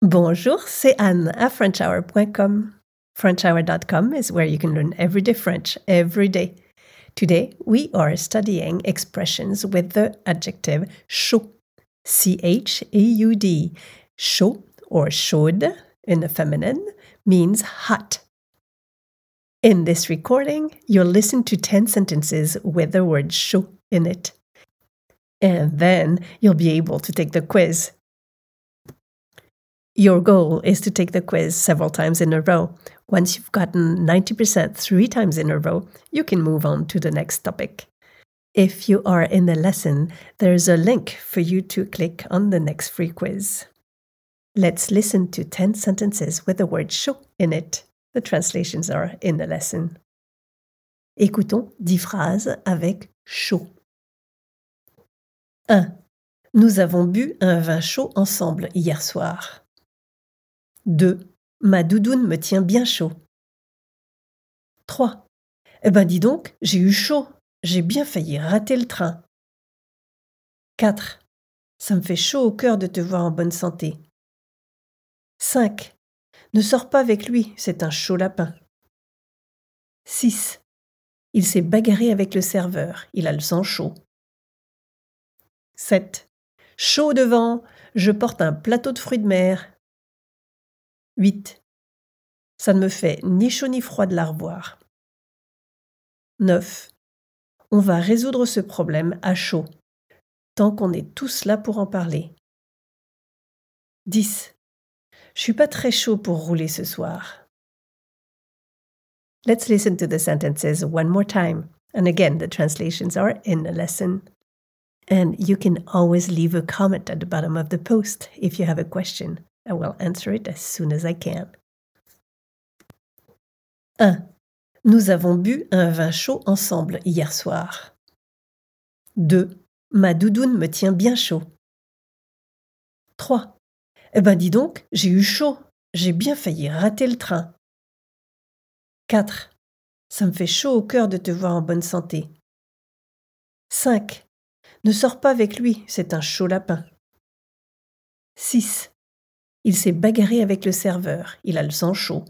Bonjour, c'est Anne à FrenchHour.com. FrenchHour.com is where you can learn everyday French every day. Today, we are studying expressions with the adjective chaud. C-H-A-U-D. Chaud or chaude in the feminine means hot. In this recording, you'll listen to 10 sentences with the word chaud in it. And then you'll be able to take the quiz. Your goal is to take the quiz several times in a row. Once you've gotten 90% 3 times in a row, you can move on to the next topic. If you are in the lesson, there's a link for you to click on the next free quiz. Let's listen to 10 sentences with the word chaud in it. The translations are in the lesson. Écoutons 10 phrases avec chaud. 1. Nous avons bu un vin chaud ensemble hier soir. 2. Ma doudoune me tient bien chaud. 3. Eh ben dis donc, j'ai eu chaud. J'ai bien failli rater le train. 4. Ça me fait chaud au cœur de te voir en bonne santé. 5. Ne sors pas avec lui, c'est un chaud lapin. 6. Il s'est bagarré avec le serveur, il a le sang chaud. 7. Chaud devant, je porte un plateau de fruits de mer. 8. Ça ne me fait ni chaud ni froid de la revoir. 9. On va résoudre ce problème à chaud, tant qu'on est tous là pour en parler. 10. Je suis pas très chaud pour rouler ce soir. Let's listen to the sentences one more time. And again, the translations are in the lesson. And you can always leave a comment at the bottom of the post if you have a question. I will answer it as soon as I can. 1. Nous avons bu un vin chaud ensemble hier soir. 2. Ma doudoune me tient bien chaud. 3. Eh ben dis donc, j'ai eu chaud. J'ai bien failli rater le train. 4. Ça me fait chaud au cœur de te voir en bonne santé. 5. Ne sors pas avec lui, c'est un chaud lapin. 6. Il s'est bagarré avec le serveur, il a le sang chaud.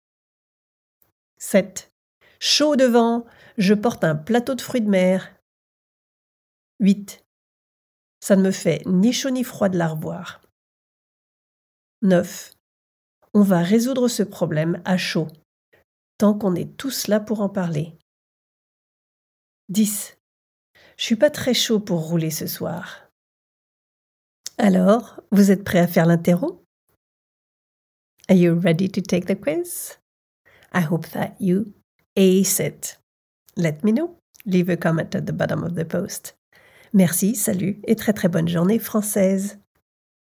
7. Chaud devant, je porte un plateau de fruits de mer. 8. Ça ne me fait ni chaud ni froid de la revoir. 9. On va résoudre ce problème à chaud, tant qu'on est tous là pour en parler. 10. Je suis pas très chaud pour rouler ce soir. Alors, vous êtes prêts à faire l'interro? Are you ready to take the quiz? I hope that you ace it. Let me know. Leave a comment at the bottom of the post. Merci, salut et très très bonne journée française.